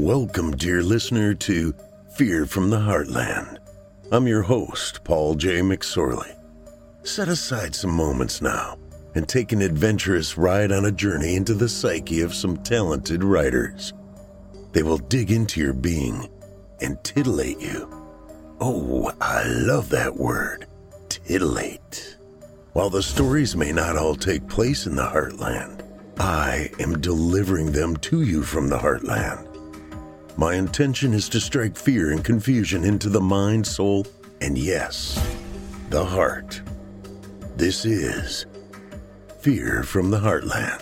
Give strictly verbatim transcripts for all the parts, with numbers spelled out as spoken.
Welcome, dear listener, to Fear from the Heartland. I'm your host, Paul J. McSorley. Set aside some moments now and take an adventurous ride on a journey into the psyche of some talented writers. They will dig into your being and titillate you. Oh, I love that word, titillate. While the stories may not all take place in the Heartland, I am delivering them to you from the Heartland. My intention is to strike fear and confusion into the mind, soul, and yes, the heart. This is Fear from the Heartland.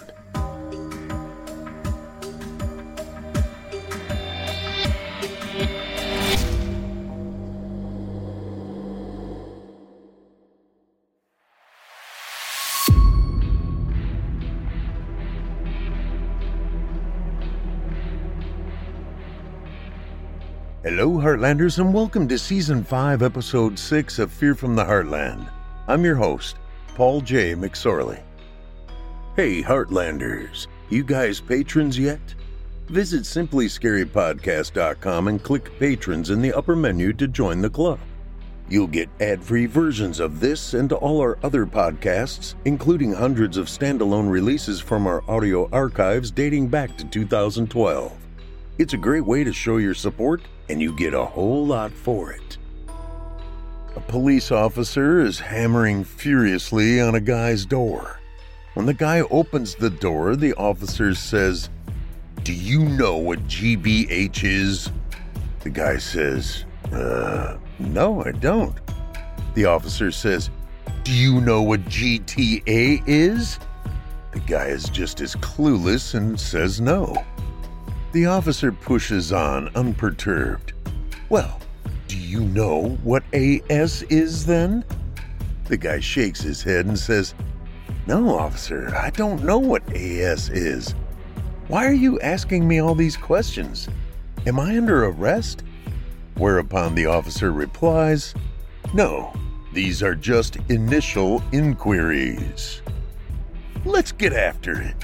Hello, Heartlanders, and welcome to Season five, Episode six of Fear from the Heartland. I'm your host, Paul J. McSorley. Hey, Heartlanders, you guys patrons yet? Visit simply scary podcast dot com and click Patrons in the upper menu to join the club. You'll get ad-free versions of this and all our other podcasts, including hundreds of standalone releases from our audio archives dating back to two thousand twelve. It's a great way to show your support, and you get a whole lot for it. A police officer is hammering furiously on a guy's door. When the guy opens the door, the officer says, "Do you know what G B H is?" The guy says, uh, no, I don't. The officer says, "Do you know what G T A is?" The guy is just as clueless and says no. The officer pushes on, unperturbed. "Well, do you know what A S is then?" The guy shakes his head and says, "No, officer, I don't know what A S is. Why are you asking me all these questions? Am I under arrest?" Whereupon the officer replies, "No, these are just initial inquiries. Let's get after it."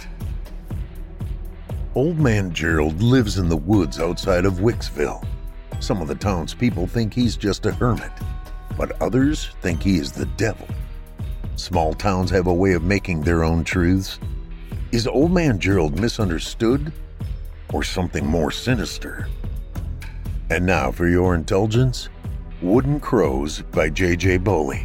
Old Man Gerald lives in the woods outside of Wicksville. Some of the townspeople think he's just a hermit, but others think he is the devil. Small towns have a way of making their own truths. Is Old Man Gerald misunderstood, or something more sinister? And now for your indulgence, Wooden Crows by J J Boley.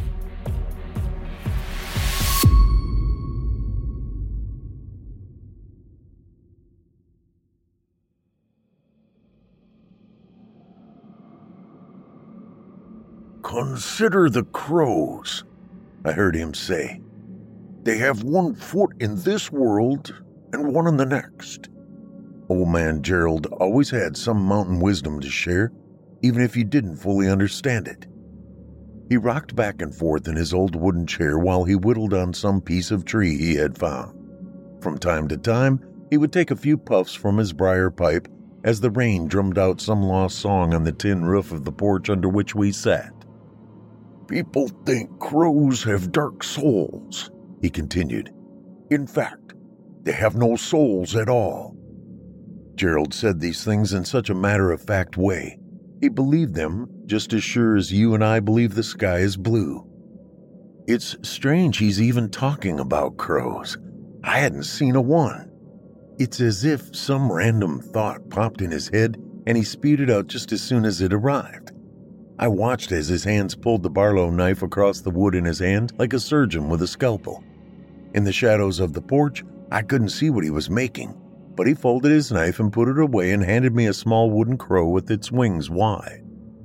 "Consider the crows," I heard him say. "They have one foot in this world and one in the next." Old Man Gerald always had some mountain wisdom to share, even if you didn't fully understand it. He rocked back and forth in his old wooden chair while he whittled on some piece of tree he had found. From time to time, he would take a few puffs from his briar pipe as the rain drummed out some lost song on the tin roof of the porch under which we sat. "People think crows have dark souls," he continued. "In fact, they have no souls at all." Gerald said these things in such a matter-of-fact way. He believed them just as sure as you and I believe the sky is blue. It's strange he's even talking about crows. I hadn't seen a one. It's as if some random thought popped in his head and he spewed it out just as soon as it arrived. I watched as his hands pulled the Barlow knife across the wood in his hand like a surgeon with a scalpel. In the shadows of the porch, I couldn't see what he was making, but he folded his knife and put it away and handed me a small wooden crow with its wings wide.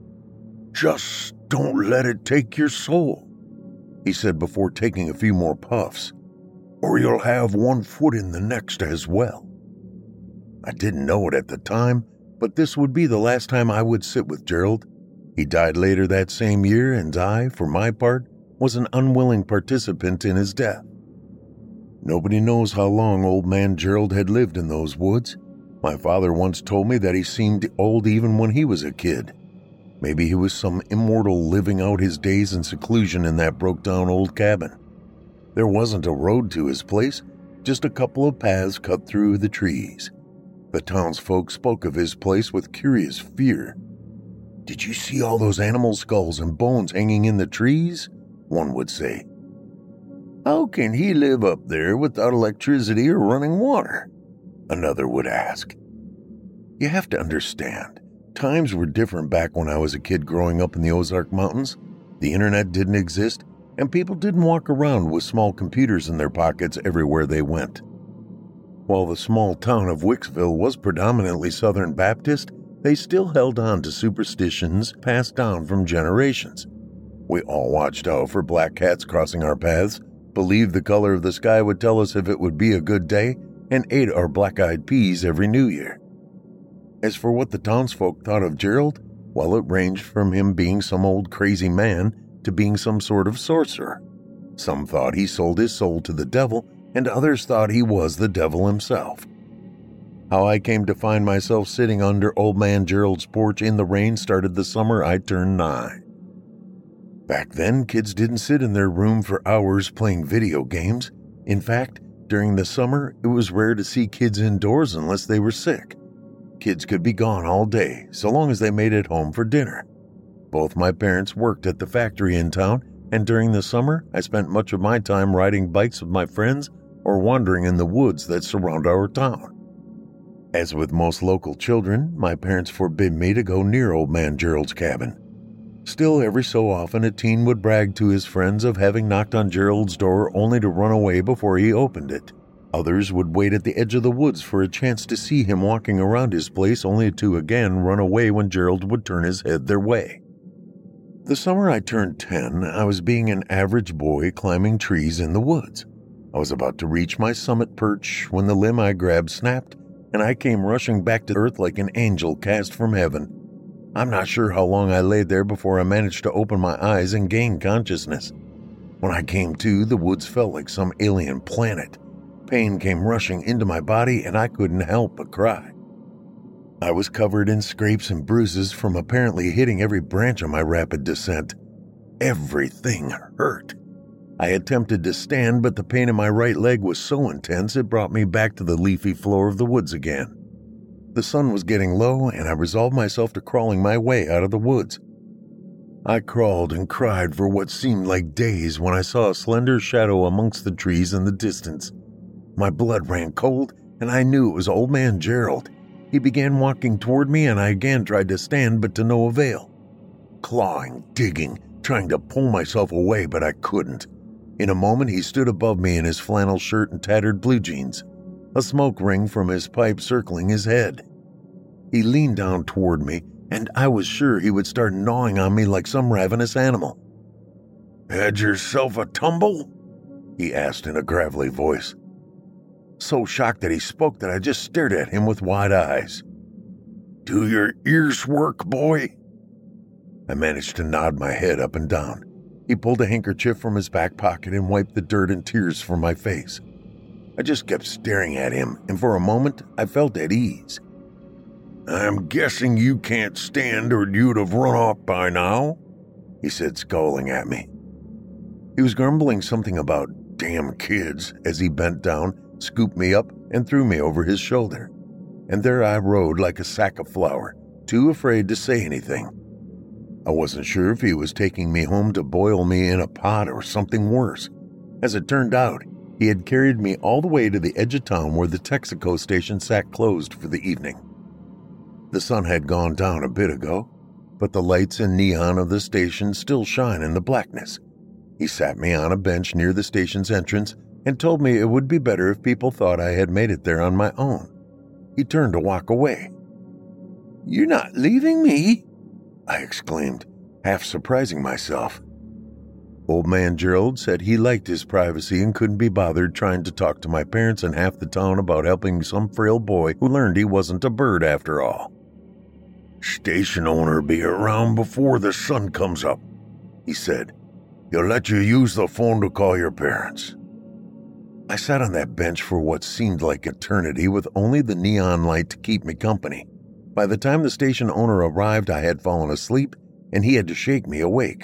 "Just don't let it take your soul," he said before taking a few more puffs, "or you'll have one foot in the next as well." I didn't know it at the time, but this would be the last time I would sit with Gerald. He died later that same year, and I, for my part, was an unwilling participant in his death. Nobody knows how long Old Man Gerald had lived in those woods. My father once told me that he seemed old even when he was a kid. Maybe he was some immortal living out his days in seclusion in that broke-down old cabin. There wasn't a road to his place, just a couple of paths cut through the trees. The townsfolk spoke of his place with curious fear. "Did you see all those animal skulls and bones hanging in the trees?" one would say. "How can he live up there without electricity or running water?" another would ask. You have to understand, times were different back when I was a kid growing up in the Ozark Mountains. The internet didn't exist, and people didn't walk around with small computers in their pockets everywhere they went. While the small town of Wicksville was predominantly Southern Baptist, they still held on to superstitions passed down from generations. We all watched out for black cats crossing our paths, believed the color of the sky would tell us if it would be a good day, and ate our black-eyed peas every New Year. As for what the townsfolk thought of Gerald, well, it ranged from him being some old crazy man to being some sort of sorcerer. Some thought he sold his soul to the devil, and others thought he was the devil himself. How I came to find myself sitting under Old Man Gerald's porch in the rain started the summer I turned nine. Back then, kids didn't sit in their room for hours playing video games. In fact, during the summer, it was rare to see kids indoors unless they were sick. Kids could be gone all day, so long as they made it home for dinner. Both my parents worked at the factory in town, and during the summer, I spent much of my time riding bikes with my friends or wandering in the woods that surround our town. As with most local children, my parents forbid me to go near Old Man Gerald's cabin. Still, every so often, a teen would brag to his friends of having knocked on Gerald's door only to run away before he opened it. Others would wait at the edge of the woods for a chance to see him walking around his place only to again run away when Gerald would turn his head their way. The summer I turned ten, I was being an average boy climbing trees in the woods. I was about to reach my summit perch when the limb I grabbed snapped, and I came rushing back to earth like an angel cast from heaven. I'm not sure how long I lay there before I managed to open my eyes and gain consciousness. When I came to, the woods felt like some alien planet. Pain came rushing into my body, and I couldn't help but cry. I was covered in scrapes and bruises from apparently hitting every branch on my rapid descent. Everything hurt. I attempted to stand, but the pain in my right leg was so intense it brought me back to the leafy floor of the woods again. The sun was getting low, and I resolved myself to crawling my way out of the woods. I crawled and cried for what seemed like days when I saw a slender shadow amongst the trees in the distance. My blood ran cold, and I knew it was Old Man Gerald. He began walking toward me, and I again tried to stand, but to no avail. Clawing, digging, trying to pull myself away, but I couldn't. In a moment, he stood above me in his flannel shirt and tattered blue jeans, a smoke ring from his pipe circling his head. He leaned down toward me, and I was sure he would start gnawing on me like some ravenous animal. "Had yourself a tumble?" he asked in a gravelly voice. So shocked that he spoke that I just stared at him with wide eyes. "Do your ears work, boy?" I managed to nod my head up and down. He pulled a handkerchief from his back pocket and wiped the dirt and tears from my face. I just kept staring at him, and for a moment I felt at ease. "I'm guessing you can't stand or you'd have run off by now," he said, scowling at me. He was grumbling something about damn kids as he bent down, scooped me up, and threw me over his shoulder. And there I rode like a sack of flour, too afraid to say anything. I wasn't sure if he was taking me home to boil me in a pot or something worse. As it turned out, he had carried me all the way to the edge of town where the Texaco station sat closed for the evening. The sun had gone down a bit ago, but the lights and neon of the station still shine in the blackness. He sat me on a bench near the station's entrance and told me it would be better if people thought I had made it there on my own. He turned to walk away. "You're not leaving me?" I exclaimed, half surprising myself. Old Man Gerald said he liked his privacy and couldn't be bothered trying to talk to my parents and half the town about helping some frail boy who learned he wasn't a bird after all. "Station owner be around before the sun comes up," he said. "He'll let you use the phone to call your parents." I sat on that bench for what seemed like eternity with only the neon light to keep me company. By the time the station owner arrived, I had fallen asleep, and he had to shake me awake.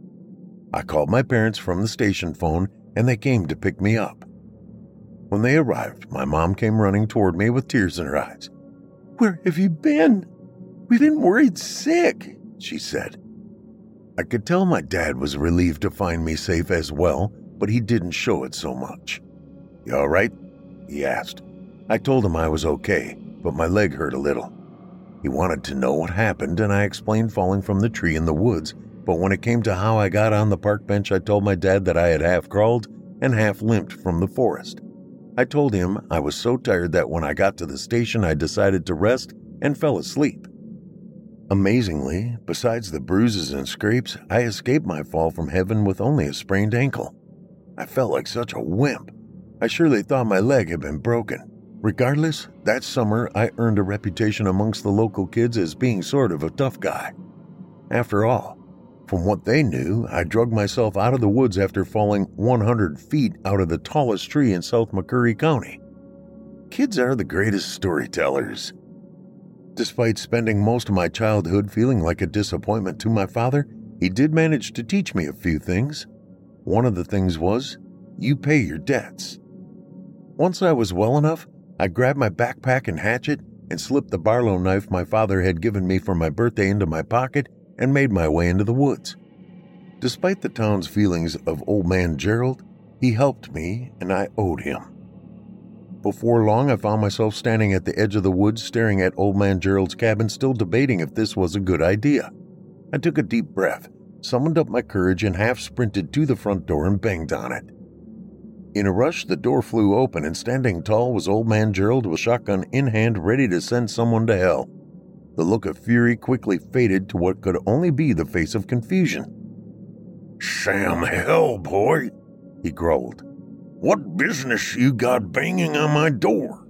I called my parents from the station phone, and they came to pick me up. When they arrived, my mom came running toward me with tears in her eyes. "Where have you been? We've been worried sick," she said. I could tell my dad was relieved to find me safe as well, but he didn't show it so much. "You all right?" he asked. I told him I was okay, but my leg hurt a little. He wanted to know what happened, and I explained falling from the tree in the woods, but when it came to how I got on the park bench, I told my dad that I had half crawled and half limped from the forest. I told him I was so tired that when I got to the station, I decided to rest and fell asleep. Amazingly, besides the bruises and scrapes, I escaped my fall from heaven with only a sprained ankle. I felt like such a wimp. I surely thought my leg had been broken. Regardless, that summer I earned a reputation amongst the local kids as being sort of a tough guy. After all, from what they knew, I drugged myself out of the woods after falling one hundred feet out of the tallest tree in South McCurry County. Kids are the greatest storytellers. Despite spending most of my childhood feeling like a disappointment to my father, he did manage to teach me a few things. One of the things was, you pay your debts. Once I was well enough, I grabbed my backpack and hatchet and slipped the Barlow knife my father had given me for my birthday into my pocket and made my way into the woods. Despite the town's feelings of Old Man Gerald, he helped me and I owed him. Before long, I found myself standing at the edge of the woods staring at Old Man Gerald's cabin, still debating if this was a good idea. I took a deep breath, summoned up my courage, and half sprinted to the front door and banged on it. In a rush, the door flew open, and standing tall was Old Man Gerald with shotgun in hand, ready to send someone to hell. The look of fury quickly faded to what could only be the face of confusion. "Sam Hellboy," he growled. "What business you got banging on my door?"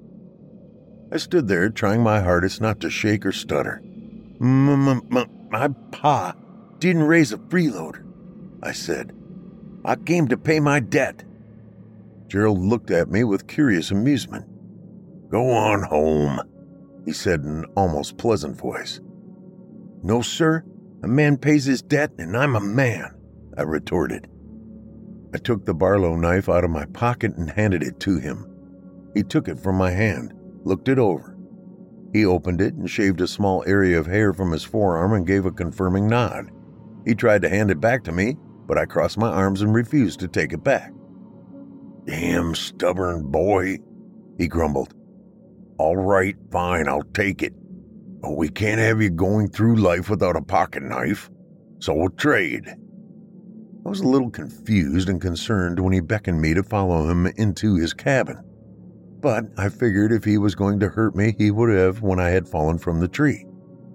I stood there, trying my hardest not to shake or stutter. M- m- m- my pa didn't raise a freeloader," I said. "I came to pay my debt." Gerald looked at me with curious amusement. "Go on home," he said in an almost pleasant voice. "No, sir. A man pays his debt, and I'm a man," I retorted. I took the Barlow knife out of my pocket and handed it to him. He took it from my hand, looked it over. He opened it and shaved a small area of hair from his forearm and gave a confirming nod. He tried to hand it back to me, but I crossed my arms and refused to take it back. "Damn stubborn boy," he grumbled. "All right, fine, I'll take it. But we can't have you going through life without a pocket knife, so we'll trade." I was a little confused and concerned when he beckoned me to follow him into his cabin. But I figured if he was going to hurt me, he would have when I had fallen from the tree.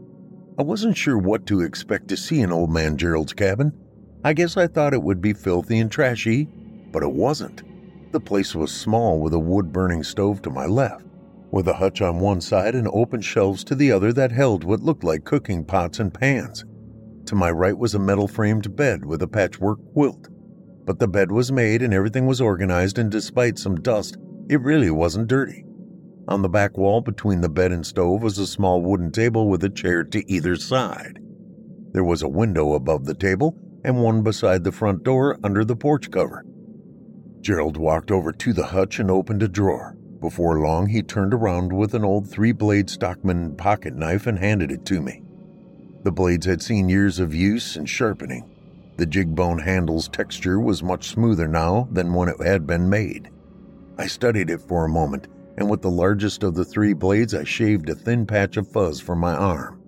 I wasn't sure what to expect to see in Old Man Gerald's cabin. I guess I thought it would be filthy and trashy, but it wasn't. The place was small with a wood-burning stove to my left, with a hutch on one side and open shelves to the other that held what looked like cooking pots and pans. To my right was a metal-framed bed with a patchwork quilt. But the bed was made and everything was organized, and despite some dust, it really wasn't dirty. On the back wall between the bed and stove was a small wooden table with a chair to either side. There was a window above the table and one beside the front door under the porch cover. Gerald walked over to the hutch and opened a drawer. Before long, he turned around with an old three-blade Stockman pocket knife and handed it to me. The blades had seen years of use and sharpening. The jig-bone handle's texture was much smoother now than when it had been made. I studied it for a moment, and with the largest of the three blades, I shaved a thin patch of fuzz from my arm.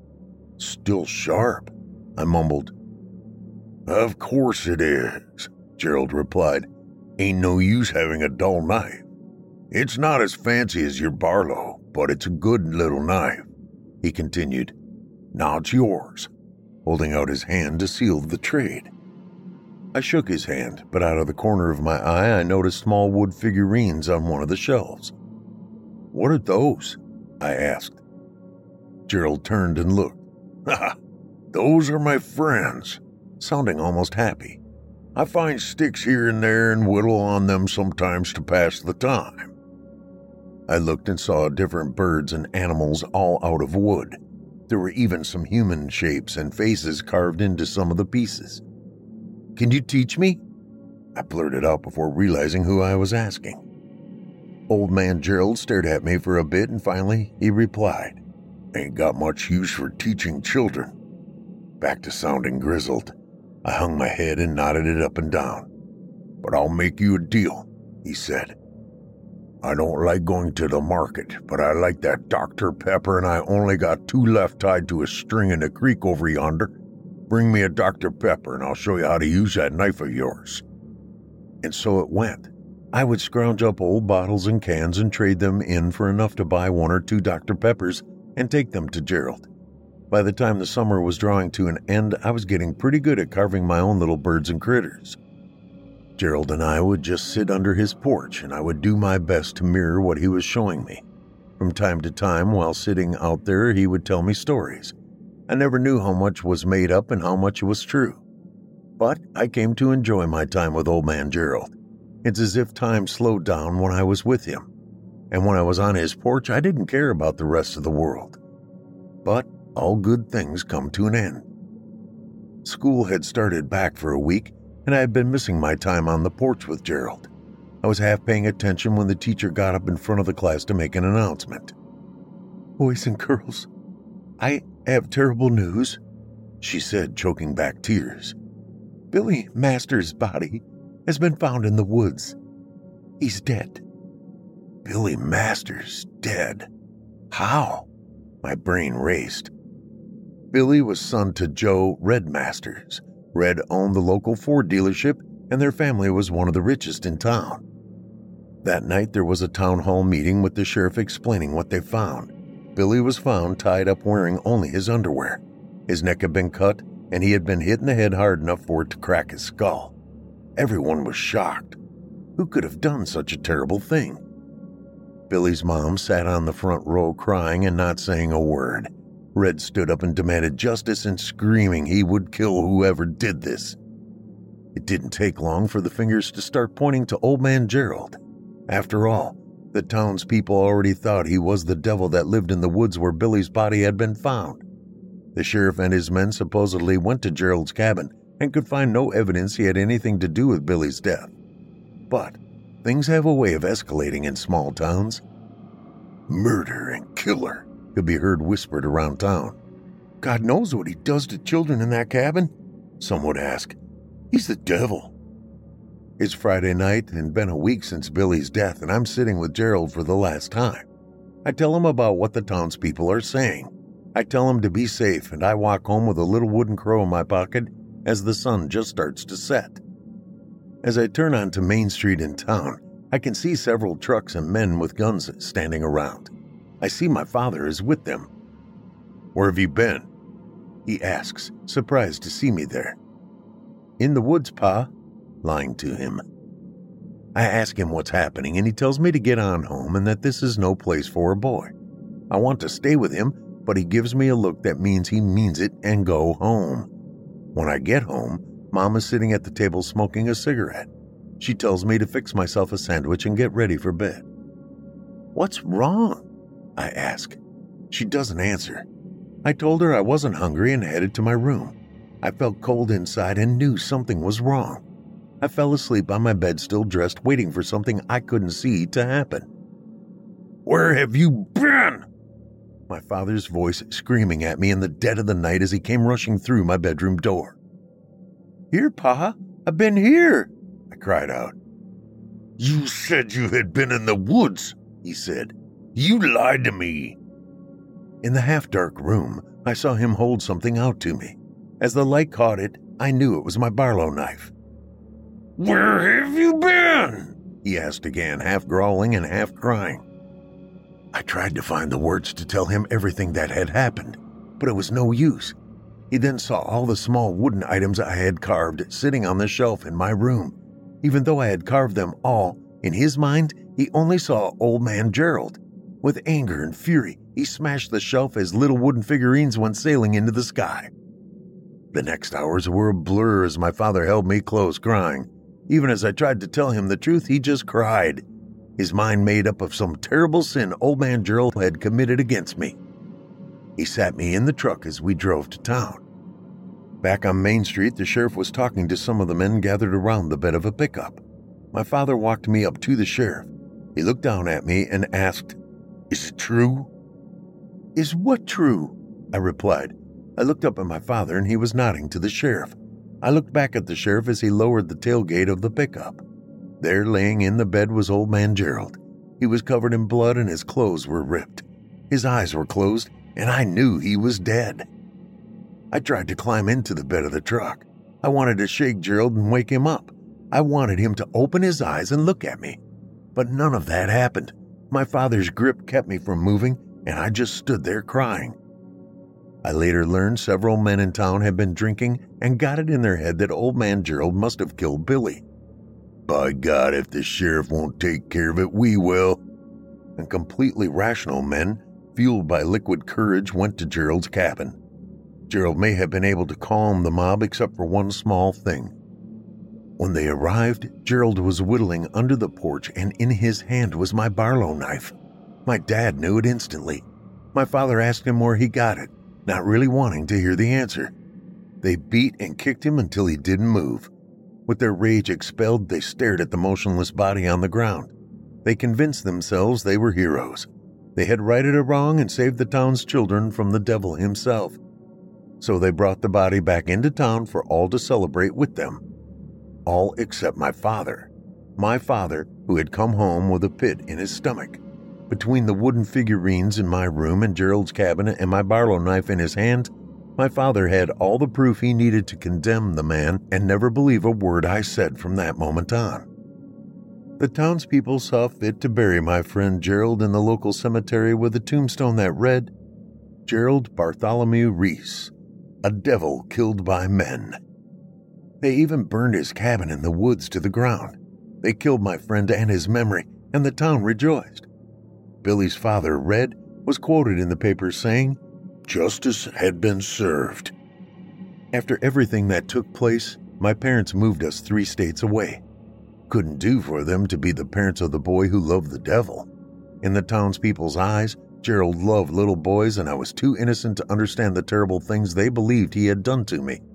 "Still sharp," I mumbled. "Of course it is," Gerald replied. "Ain't no use having a dull knife. It's not as fancy as your Barlow, but it's a good little knife," he continued. "Now it's yours," holding out his hand to seal the trade. I shook his hand, but out of the corner of my eye I noticed small wood figurines on one of the shelves. "What are those?" I asked. Gerald turned and looked. "Ha! Those are my friends," sounding almost happy. "I find sticks here and there and whittle on them sometimes to pass the time." I looked and saw different birds and animals all out of wood. There were even some human shapes and faces carved into some of the pieces. "Can you teach me?" I blurted out before realizing who I was asking. Old man Gerald stared at me for a bit and finally he replied, "Ain't got much use for teaching children." Back to sounding grizzled, I hung my head and nodded it up and down. "But I'll make you a deal," he said. "I don't like going to the market, but I like that Doctor Pepper and I only got two left tied to a string in the creek over yonder. Bring me a Doctor Pepper and I'll show you how to use that knife of yours." And so it went. I would scrounge up old bottles and cans and trade them in for enough to buy one or two Doctor Peppers and take them to Gerald. By the time the summer was drawing to an end, I was getting pretty good at carving my own little birds and critters. Gerald and I would just sit under his porch and I would do my best to mirror what he was showing me. From time to time, while sitting out there, he would tell me stories. I never knew how much was made up and how much was true. But I came to enjoy my time with Old Man Gerald. It's as if time slowed down when I was with him. And when I was on his porch, I didn't care about the rest of the world. But all good things come to an end. School had started back for a week, and I had been missing my time on the porch with Gerald. I was half paying attention when the teacher got up in front of the class to make an announcement. "Boys and girls, I have terrible news," she said, choking back tears. "Billy Masters' body has been found in the woods. He's dead." Billy Masters dead? How? My brain raced. Billy was son to Joe Red Masters. Red owned the local Ford dealership, and their family was one of the richest in town. That night there was a town hall meeting with the sheriff explaining what they found. Billy was found tied up wearing only his underwear. His neck had been cut, and he had been hit in the head hard enough for it to crack his skull. Everyone was shocked. Who could have done such a terrible thing? Billy's mom sat on the front row crying and not saying a word. Red stood up and demanded justice and screaming he would kill whoever did this. It didn't take long for the fingers to start pointing to Old Man Gerald. After all, the townspeople already thought he was the devil that lived in the woods where Billy's body had been found. The sheriff and his men supposedly went to Gerald's cabin and could find no evidence he had anything to do with Billy's death. But things have a way of escalating in small towns. "Murder and killer," could be heard whispered around town. "God knows what he does to children in that cabin," some would ask. "He's the devil." It's Friday night and been a week since Billy's death, and I'm sitting with Gerald for the last time. I tell him about what the townspeople are saying. I tell him to be safe, and I walk home with a little wooden crow in my pocket as the sun just starts to set. As I turn onto Main Street in town, I can see several trucks and men with guns standing around. I see my father is with them. "Where have you been?" he asks, surprised to see me there. "In the woods, Pa," lying to him. I ask him what's happening, and he tells me to get on home and that this is no place for a boy. I want to stay with him, but he gives me a look that means he means it and go home. When I get home, Mom is sitting at the table smoking a cigarette. She tells me to fix myself a sandwich and get ready for bed. "What's wrong?" I ask. She doesn't answer. I told her I wasn't hungry and headed to my room. I felt cold inside and knew something was wrong. I fell asleep on my bed still dressed, waiting for something I couldn't see to happen. "Where have you been?" My father's voice screaming at me in the dead of the night as he came rushing through my bedroom door. "Here, Pa, I've been here," I cried out. "You said you had been in the woods," he said. "You lied to me." In the half-dark room, I saw him hold something out to me. As the light caught it, I knew it was my Barlow knife. "Where have you been?" he asked again, half growling and half crying. I tried to find the words to tell him everything that had happened, but it was no use. He then saw all the small wooden items I had carved sitting on the shelf in my room. Even though I had carved them all, in his mind, he only saw Old Man Gerald. With anger and fury, he smashed the shelf as little wooden figurines went sailing into the sky. The next hours were a blur as my father held me close, crying. Even as I tried to tell him the truth, he just cried, his mind made up of some terrible sin Old Man Gerald had committed against me. He sat me in the truck as we drove to town. Back on Main Street, the sheriff was talking to some of the men gathered around the bed of a pickup. My father walked me up to the sheriff. He looked down at me and asked, "Is it true?" "Is what true?" I replied. I looked up at my father and he was nodding to the sheriff. I looked back at the sheriff as he lowered the tailgate of the pickup. There, laying in the bed, was old man Gerald. He was covered in blood and his clothes were ripped. His eyes were closed, and I knew he was dead. I tried to climb into the bed of the truck. I wanted to shake Gerald and wake him up. I wanted him to open his eyes and look at me. But none of that happened. My father's grip kept me from moving, and I just stood there crying. I later learned several men in town had been drinking and got it in their head that old man Gerald must have killed Billy. "By God, if the sheriff won't take care of it, we will." And completely rational men, fueled by liquid courage, went to Gerald's cabin. Gerald may have been able to calm the mob except for one small thing. When they arrived, Gerald was whittling under the porch and in his hand was my Barlow knife. My dad knew it instantly. My father asked him where he got it, not really wanting to hear the answer. They beat and kicked him until he didn't move. With their rage expelled, they stared at the motionless body on the ground. They convinced themselves they were heroes. They had righted a wrong and saved the town's children from the devil himself. So they brought the body back into town for all to celebrate with them. All except my father. My father, who had come home with a pit in his stomach. Between the wooden figurines in my room and Gerald's cabinet and my Barlow knife in his hand, my father had all the proof he needed to condemn the man and never believe a word I said from that moment on. The townspeople saw fit to bury my friend Gerald in the local cemetery with a tombstone that read, "Gerald Bartholomew Reese, a devil killed by men." They even burned his cabin in the woods to the ground. They killed my friend and his memory, and the town rejoiced. Billy's father, Red, was quoted in the paper saying, "Justice had been served." After everything that took place, my parents moved us three states away. Couldn't do for them to be the parents of the boy who loved the devil. In the townspeople's eyes, Gerald loved little boys, and I was too innocent to understand the terrible things they believed he had done to me.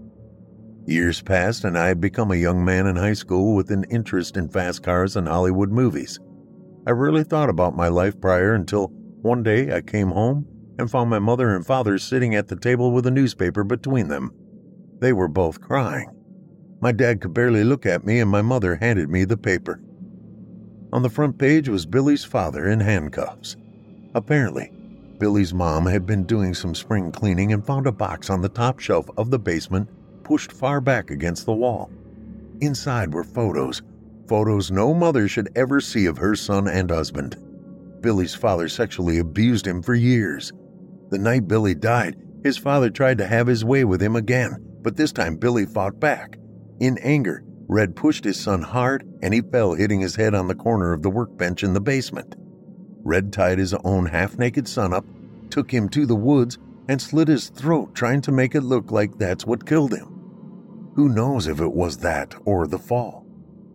Years passed, and I had become a young man in high school with an interest in fast cars and Hollywood movies. I rarely thought about my life prior until one day I came home and found my mother and father sitting at the table with a newspaper between them. They were both crying. My dad could barely look at me, and my mother handed me the paper. On the front page was Billy's father in handcuffs. Apparently, Billy's mom had been doing some spring cleaning and found a box on the top shelf of the basement pushed far back against the wall. Inside were photos, photos no mother should ever see of her son and husband. Billy's father sexually abused him for years. The night Billy died, his father tried to have his way with him again, but this time Billy fought back. In anger, Red pushed his son hard and he fell, hitting his head on the corner of the workbench in the basement. Red tied his own half-naked son up, took him to the woods, and slit his throat, trying to make it look like that's what killed him. Who knows if it was that or the fall?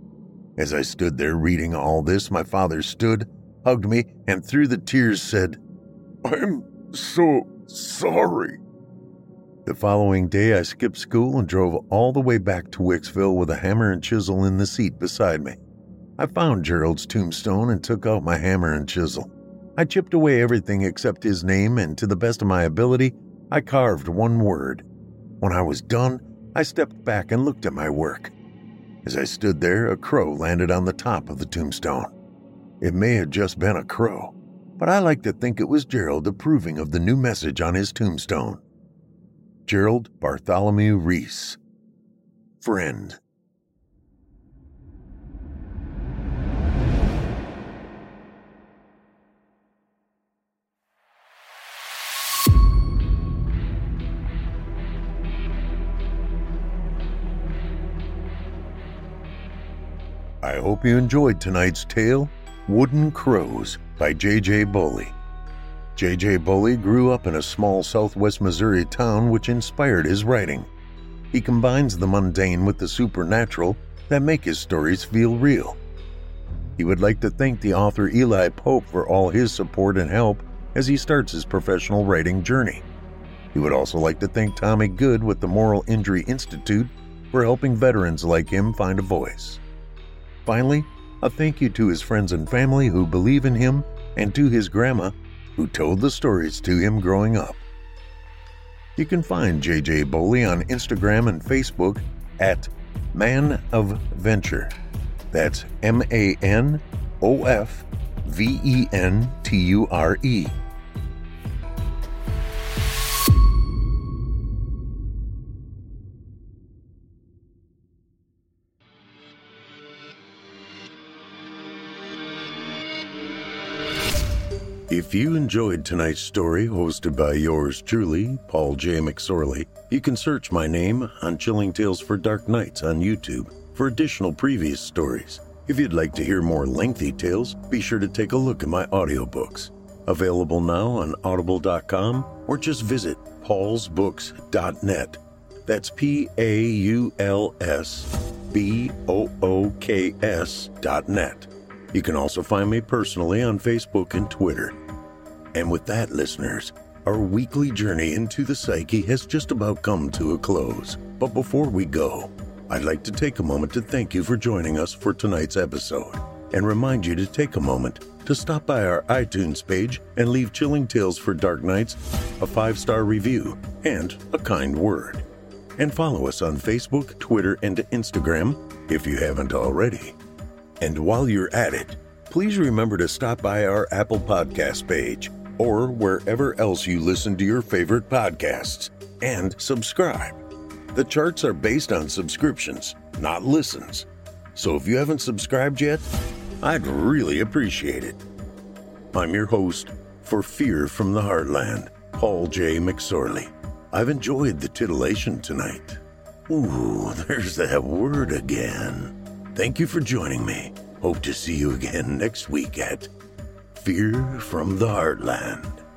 As I stood there reading all this, my father stood, hugged me, and through the tears said, "I'm so sorry." The following day, I skipped school and drove all the way back to Wicksville with a hammer and chisel in the seat beside me. I found Gerald's tombstone and took out my hammer and chisel. I chipped away everything except his name, and to the best of my ability, I carved one word. When I was done, I stepped back and looked at my work. As I stood there, a crow landed on the top of the tombstone. It may have just been a crow, but I like to think it was Gerald approving of the new message on his tombstone. Gerald Bartholomew Reese, friend. I hope you enjoyed tonight's tale, Wooden Crows by J J Boley. J J Boley grew up in a small southwest Missouri town which inspired his writing. He combines the mundane with the supernatural that make his stories feel real. He would like to thank the author Eli Pope for all his support and help as he starts his professional writing journey. He would also like to thank Tommy Good with the Moral Injury Institute for helping veterans like him find a voice. Finally, A thank you to his friends and family who believe in him, and to his grandma who told the stories to him growing up. You can find J J Boley on Instagram and Facebook at Man of Venture. That's M A N O F V E N T U R E. If you enjoyed tonight's story, hosted by yours truly, Paul J. McSorley, you can search my name on Chilling Tales for Dark Nights on YouTube for additional previous stories. If you'd like to hear more lengthy tales, be sure to take a look at my audiobooks. Available now on audible dot com or just visit pauls books dot net. That's P A U L S B O O K S dot net. You can also find me personally on Facebook and Twitter. And with that, listeners, our weekly journey into the psyche has just about come to a close. But before we go, I'd like to take a moment to thank you for joining us for tonight's episode, and remind you to take a moment to stop by our iTunes page and leave Chilling Tales for Dark Nights a five-star review and a kind word. And follow us on Facebook, Twitter, and Instagram if you haven't already. And while you're at it, please remember to stop by our Apple Podcast page or wherever else you listen to your favorite podcasts and subscribe. The charts are based on subscriptions, not listens. So if you haven't subscribed yet, I'd really appreciate it. I'm your host for Fear from the Heartland, Paul J. McSorley. I've enjoyed the titillation tonight. Ooh, there's that word again. Thank you for joining me. Hope to see you again next week at Fear from the Heartland.